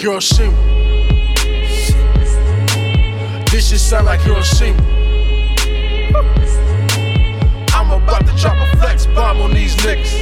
Hiroshima. This shit sound like Hiroshima. I'm about to drop a flex bomb on these niggas.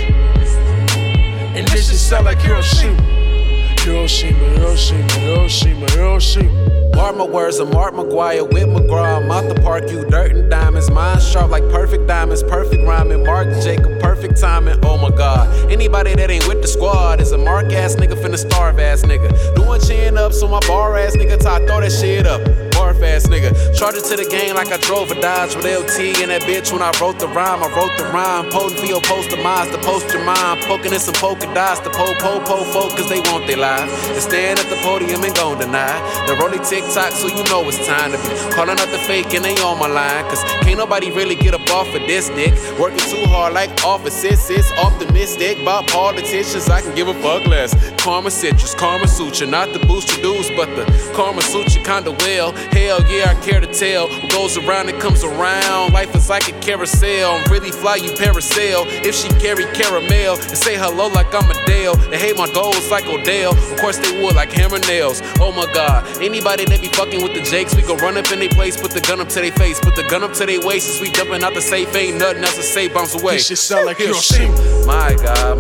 And this shit sound like Hiroshima. Hiroshima, Hiroshima, Hiroshima, Hiroshima. Mark my words, I'm Mark McGuire with McGraw. I'm out the park, you dirt and diamonds. Mine sharp like perfect diamonds, perfect rhyming. Mark Jacob, perfect timing. Oh my God. Anybody that ain't with the squad is a Mark ass nigga finna starve ass nigga. Doing chin up, so my bar ass nigga I throw that shit up. Barf ass nigga. Charged to the game like I drove a Dodge with LT and that bitch when I wrote the rhyme. I wrote the rhyme. Potent for your poster minds to post your mind. Poking in some polka dots to po folk cause they want their life. And stand at the podium and gon' deny. The rolling TikTok so you know it's time to be calling out the fake and they on my line. Cause can't nobody really get up off of this dick. Working too hard like offices, it's optimistic. About politicians, I can give a fuck less. Karma citrus, Karma Sutra, not to boost your dues, but the Karma Sutra kinda well. Hell yeah, I care to tell. What goes around, it comes around. Life is like a carousel. I'm really fly, you parasail. If she carry caramel and say hello like I'm Adele. They hate my goals like Odell. Of course they would like hammer nails. Oh my God. Anybody that be fucking with the Jakes, we gon' run up in they place, put the gun up to their face, put the gun up to their waist. As we jumping out the safe, ain't nothing else to say, bounce away. This shit sound like Hiroshima. My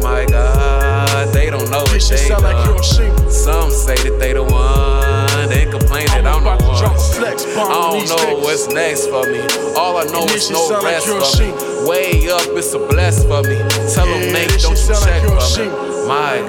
God, they don't know this it, shit they sound like Hiroshima. Some say that they the one, they complain that I'm the one. I don't know what's next for me. All I know is no rest for me. Way up, it's a bless for me. Tell them, mate, don't you check for me. My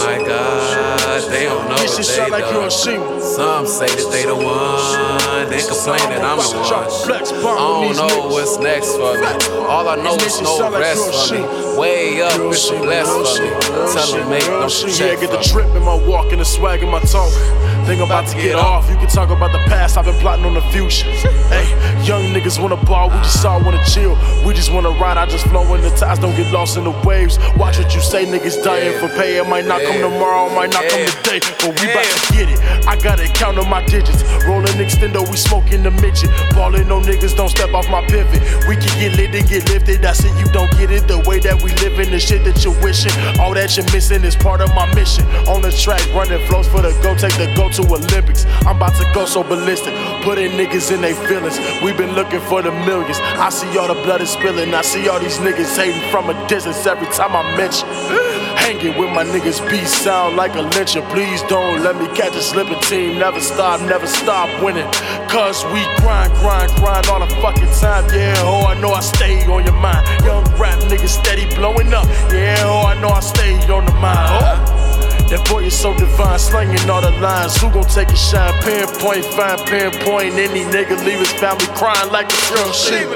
God, they don't know what they done. Some say that they the one, they complain that I'm the one. I don't know what's next for me. All I know is no rest for me. Way up, it's a bless for me. Tell them, mate, don't you check for me. Get the drip in my walk and the swag in my talk. Think I'm about to get off. You can talk about the past, I've been plotting on the future. Hey, young niggas wanna ball, we just all wanna chill. We just wanna ride, I just flow in the tides, don't get lost in the waves. Watch what you say, niggas dying for pay. It might not come tomorrow, it might not come today, but we bout to get it. I gotta count on my digits. Rolling extendo, we smoking the midget. Ballin' on niggas, don't step off my pivot. We can get lit and get lifted. I see you don't get it. The way that we living, the shit that you're wishing. All that you're missing is part of my mission. On the track, running flows for the go, take the go to Olympics. I'm about to go so ballistic, putting niggas in their feelings. We been looking for the millions. I see all the blood is spilling. I see all these niggas hating from a distance every time I mention. Hanging with my niggas, beat sound like a lyncher. Please don't let me catch a slipping team. Never stop winning. Cause we grind all the fucking time. Yeah, oh, I know I stay on your mind. Young rap niggas steady blowing up. Yeah, oh, I know I stay on the mind. Oh. That boy is so divine, slanging all the lines. Who gon' take a shine? Pinpoint, fine pinpoint. Any nigga leave his family crying like a Hiroshima.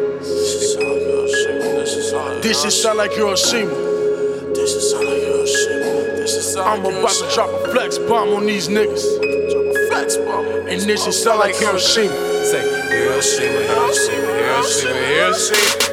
This shit sound like Hiroshima. I'm about to drop a flex bomb on these niggas. And this shit sound like Hiroshima. Say Hiroshima, Hiroshima, Hiroshima, Hiroshima.